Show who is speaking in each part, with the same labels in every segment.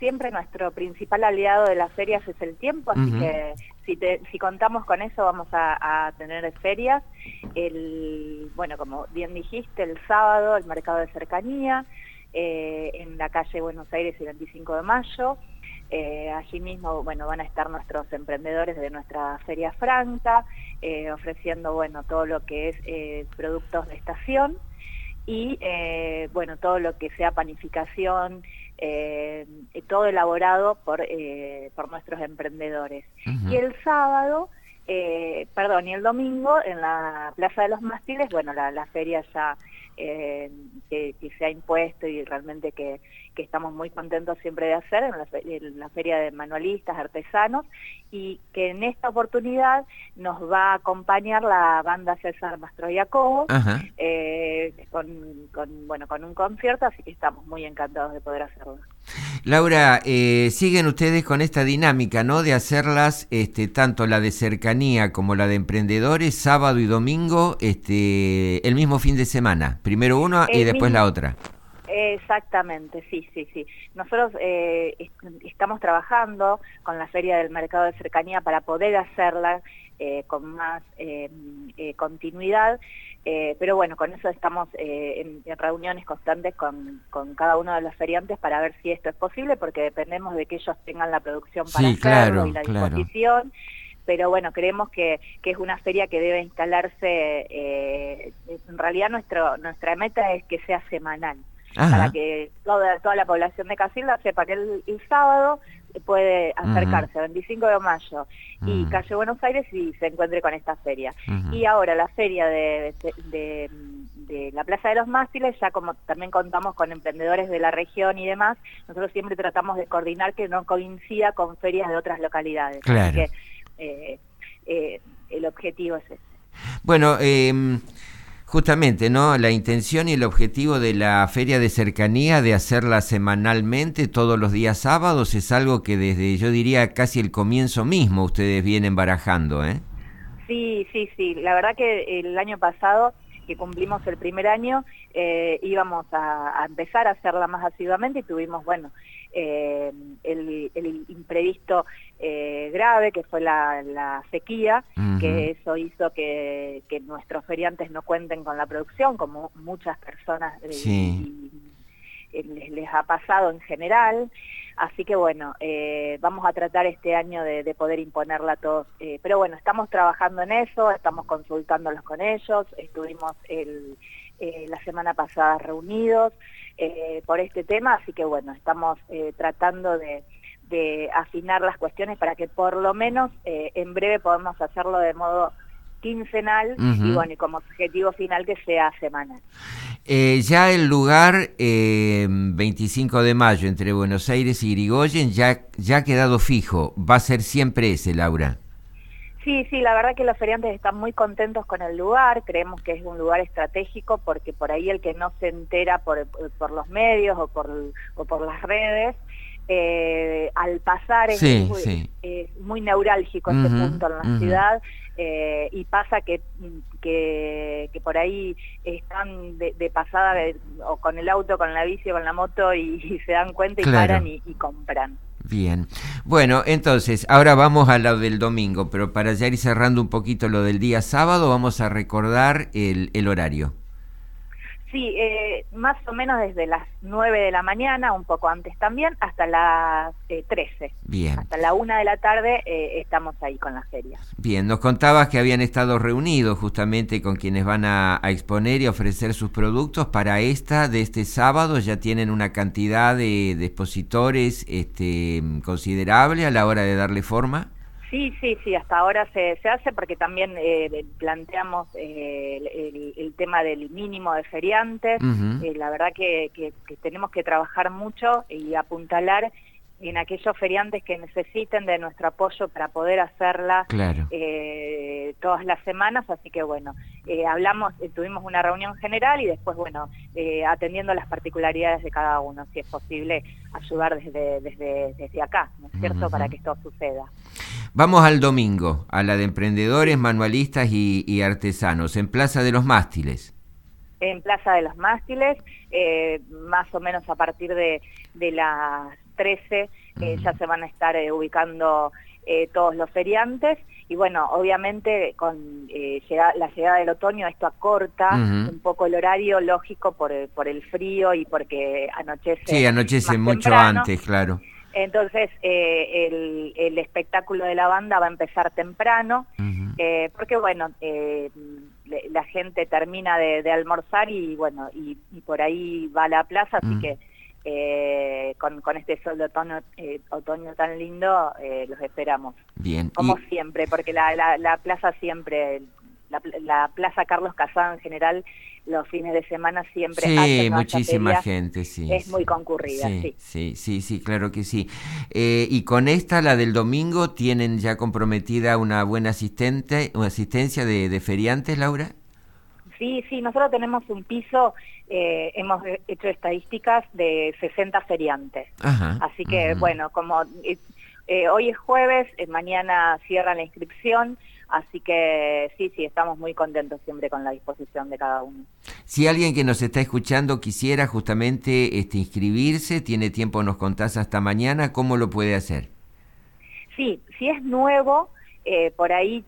Speaker 1: siempre nuestro principal aliado de las ferias es el tiempo, así que si contamos con eso vamos a tener ferias. Bueno, como bien dijiste, el sábado el mercado de cercanía, en la calle Buenos Aires y 25 de mayo. Allí mismo, bueno, van a estar nuestros emprendedores de nuestra Feria Franca, ofreciendo, bueno, todo lo que es productos de estación y, bueno, todo lo que sea panificación, todo elaborado por nuestros emprendedores. Y el sábado, y el domingo, en la Plaza de los Mástiles, bueno, la feria ya que se ha impuesto y realmente que estamos muy contentos siempre de hacer, en la feria de manualistas, artesanos, y que en esta oportunidad nos va a acompañar la banda César Mastroianni, con un concierto, así que estamos muy encantados de poder hacerlo.
Speaker 2: Laura, siguen ustedes con esta dinámica, ¿no? De hacerlas, tanto la de cercanía como la de emprendedores, sábado y domingo, el mismo fin de semana. Primero una y después la otra.
Speaker 1: Exactamente, sí. Nosotros estamos trabajando con la Feria del Mercado de Cercanía para poder hacerla con más continuidad, pero bueno, con eso estamos en reuniones constantes con cada uno de los feriantes para ver si esto es posible, porque dependemos de que ellos tengan la producción para hacerlo y la disposición. Pero bueno, creemos que es una feria que debe instalarse, en realidad nuestra meta es que sea semanal. Para que toda la población de Casilda sepa que el sábado puede acercarse a 25 de mayo y calle Buenos Aires y se encuentre con esta feria. Y ahora la feria de la Plaza de los Mástiles, ya como también contamos con emprendedores de la región y demás, nosotros siempre tratamos de coordinar que no coincida con ferias de otras localidades.
Speaker 2: Claro.
Speaker 1: Así que el objetivo es ese.
Speaker 2: Bueno, justamente, ¿no? La intención y el objetivo de la Feria de Cercanía de hacerla semanalmente, todos los días sábados, es algo que desde, yo diría, casi el comienzo mismo ustedes vienen barajando, ¿eh?
Speaker 1: Sí. La verdad que el año pasado, que cumplimos el primer año, íbamos a empezar a hacerla más asiduamente y tuvimos, bueno, el imprevisto grave que fue la sequía, que eso hizo que nuestros feriantes no cuenten con la producción, como muchas personas les ha pasado en general. Así que bueno, vamos a tratar este año de poder imponerla a todos, pero bueno, estamos trabajando en eso, estamos consultándolos con ellos, estuvimos la semana pasada reunidos por este tema, así que bueno, estamos tratando de afinar las cuestiones para que por lo menos en breve podamos hacerlo de modo quincenal y bueno, y como objetivo final que sea semanal.
Speaker 2: Ya el lugar, 25 de mayo, entre Buenos Aires y Irigoyen, ya ha quedado fijo. ¿Va a ser siempre ese, Laura?
Speaker 1: Sí, la verdad que los feriantes están muy contentos con el lugar, creemos que es un lugar estratégico porque por ahí el que no se entera por los medios o por las redes, al pasar es muy neurálgico este punto en la ciudad, y pasa que por ahí están de pasada o con el auto, con la bici o con la moto y se dan cuenta y paran y compran.
Speaker 2: Bien, bueno, entonces, ahora vamos a lo del domingo, pero para ya ir cerrando un poquito lo del día sábado, vamos a recordar el horario.
Speaker 1: Sí, más o menos desde las 9 de la mañana, un poco antes también, hasta las 13.
Speaker 2: Bien.
Speaker 1: Hasta la 1 de la tarde estamos ahí con la feria.
Speaker 2: Bien, nos contabas que habían estado reunidos justamente con quienes van a exponer y ofrecer sus productos. Para de este sábado, ya tienen una cantidad de expositores considerable a la hora de darle forma. Sí,
Speaker 1: hasta ahora se hace porque también planteamos el tema del mínimo de feriantes. La verdad que tenemos que trabajar mucho y apuntalar en aquellos feriantes que necesiten de nuestro apoyo para poder hacerla todas las semanas, así que bueno, tuvimos una reunión general y después bueno, atendiendo las particularidades de cada uno, si es posible ayudar desde acá, ¿no es cierto?, para que esto suceda.
Speaker 2: Vamos al domingo, a la de emprendedores, manualistas y artesanos, en Plaza de los Mástiles. En
Speaker 1: Plaza de los Mástiles, más o menos a partir de las 13 ya se van a estar ubicando todos los feriantes, y bueno, obviamente con la llegada del otoño esto acorta un poco el horario, lógico, por el frío y porque anochece.
Speaker 2: Sí, anochece
Speaker 1: más
Speaker 2: mucho
Speaker 1: temprano.
Speaker 2: antes, claro.
Speaker 1: Entonces el espectáculo de la banda va a empezar temprano, porque bueno, la gente termina de almorzar y bueno, y por ahí va a la plaza, así que con este sol de otoño tan lindo, los esperamos.
Speaker 2: Bien.
Speaker 1: Como siempre, porque la plaza siempre, la Plaza Carlos Casado en general, los fines de semana siempre,
Speaker 2: Sí,
Speaker 1: no haya
Speaker 2: muchísima
Speaker 1: feria,
Speaker 2: gente, sí.
Speaker 1: es muy concurrida,
Speaker 2: Sí, claro que sí. Y con esta, la del domingo, ¿tienen ya comprometida una buena asistencia de feriantes, Laura?
Speaker 1: Sí, nosotros tenemos un piso, hemos hecho estadísticas de 60 feriantes.
Speaker 2: Ajá.
Speaker 1: Así que, bueno, como hoy es jueves, mañana cierran la inscripción, así que sí, estamos muy contentos siempre con la disposición de cada uno.
Speaker 2: Si alguien que nos está escuchando quisiera justamente inscribirse, tiene tiempo, nos contás hasta mañana, ¿cómo lo puede hacer?
Speaker 1: Sí, si es nuevo, por ahí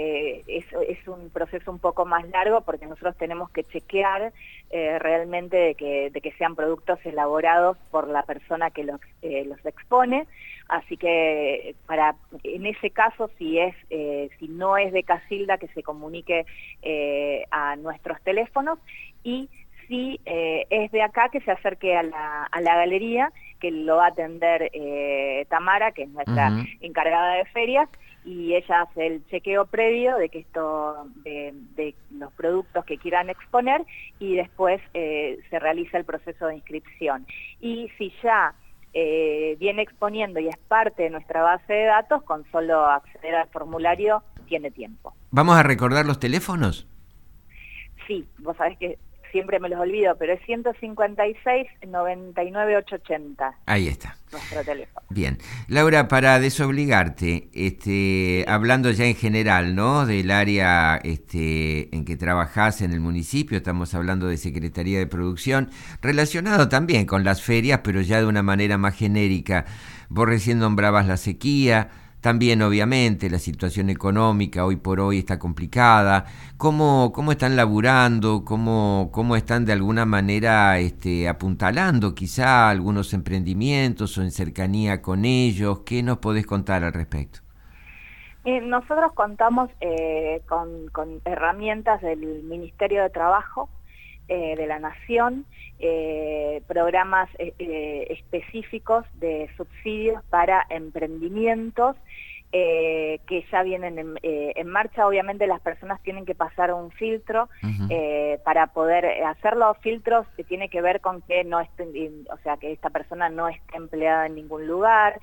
Speaker 1: es un proceso un poco más largo porque nosotros tenemos que chequear realmente de que sean productos elaborados por la persona que los expone, así que en ese caso si no es de Casilda, que se comunique a nuestros teléfonos, y si es de acá, que se acerque a la galería, que lo va a atender Tamara, que es nuestra encargada de ferias, y ella hace el chequeo previo de que de los productos que quieran exponer, y después se realiza el proceso de inscripción. Y si ya viene exponiendo y es parte de nuestra base de datos, con solo acceder al formulario tiene tiempo.
Speaker 2: ¿Vamos a recordar los teléfonos?
Speaker 1: Sí, vos sabés que siempre me los olvido, pero es 156 99 880.
Speaker 2: Ahí está.
Speaker 1: Nuestro teléfono.
Speaker 2: Bien. Laura, para desobligarte, hablando ya en general, ¿no?, del área en que trabajás en el municipio, estamos hablando de Secretaría de Producción, relacionado también con las ferias, pero ya de una manera más genérica. Vos recién nombrabas la sequía. También, obviamente, la situación económica hoy por hoy está complicada. ¿Cómo están laburando? ¿Cómo están de alguna manera apuntalando quizá algunos emprendimientos o en cercanía con ellos? ¿Qué nos podés contar al respecto?
Speaker 1: Nosotros contamos con herramientas del Ministerio de Trabajo de la Nación, programas específicos de subsidios para emprendimientos que ya vienen en marcha. Obviamente las personas tienen que pasar un filtro para poder hacerlo. Filtros que tiene que ver con que no esté, o sea, que esta persona no esté empleada en ningún lugar,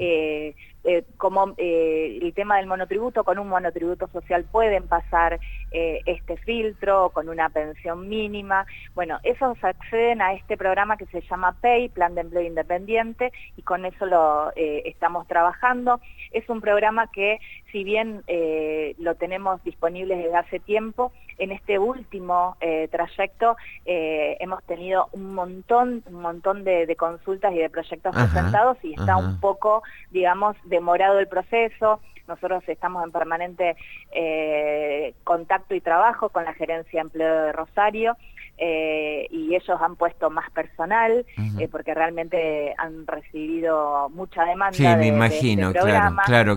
Speaker 1: como el tema del monotributo. Con un monotributo social pueden pasar este filtro, con una pensión mínima. Bueno, esos acceden a este programa que se llama PEI, Plan de Empleo Independiente, y con eso lo estamos trabajando. Es un programa que, si bien lo tenemos disponible desde hace tiempo, en este último trayecto hemos tenido un montón de consultas y de proyectos presentados, y está un poco, digamos, demorado el proceso. Nosotros estamos en permanente contacto y trabajo con la Gerencia de Empleo de Rosario, y ellos han puesto más personal, porque realmente han recibido mucha demanda.
Speaker 2: Sí, me imagino,
Speaker 1: de este programa.
Speaker 2: Claro.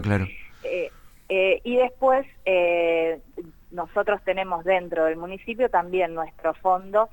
Speaker 1: Y después nosotros tenemos dentro del municipio también nuestro fondo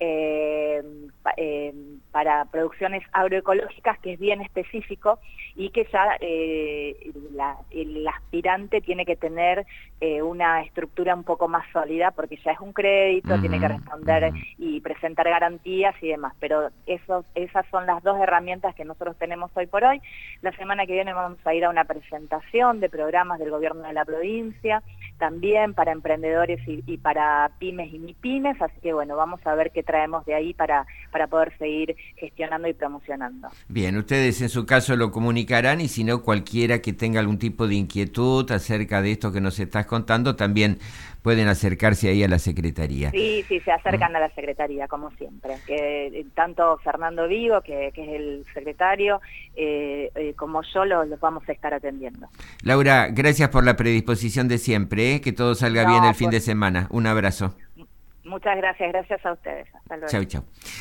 Speaker 1: para producciones agroecológicas, que es bien específico, y que ya el aspirante tiene que tener una estructura un poco más sólida, porque ya es un crédito, tiene que responder y presentar garantías y demás. Pero esas son las dos herramientas que nosotros tenemos hoy por hoy. La semana que viene vamos a ir a una presentación de programas del gobierno de la provincia, también para emprendedores y para pymes y mipymes, así que bueno, vamos a ver qué tal extraemos de ahí para poder seguir gestionando y promocionando.
Speaker 2: Bien, ustedes en su caso lo comunicarán y si no, cualquiera que tenga algún tipo de inquietud acerca de esto que nos estás contando, también pueden acercarse ahí a la Secretaría.
Speaker 1: Sí, se acercan a la Secretaría, como siempre. Que tanto Fernando Vigo, que es el secretario, como yo los vamos a estar atendiendo.
Speaker 2: Laura, gracias por la predisposición de siempre, que todo salga bien el fin de semana. Un abrazo.
Speaker 1: Muchas gracias a ustedes. Hasta luego.
Speaker 2: Chau, chau.